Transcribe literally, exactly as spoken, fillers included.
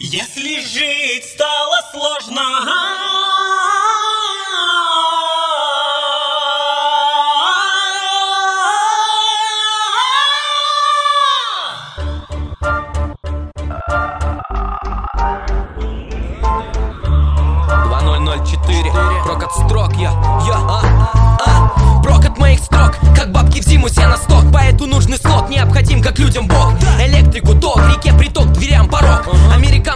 Если жить стало сложно, два ноль ноль четыре, прокат строк, я, я, а, а, прокат моих строк, как бабки в зиму сено сток. Поэту нужный слот, необходим как людям бог. Электрику ток, реке приток, дверям порог. Америка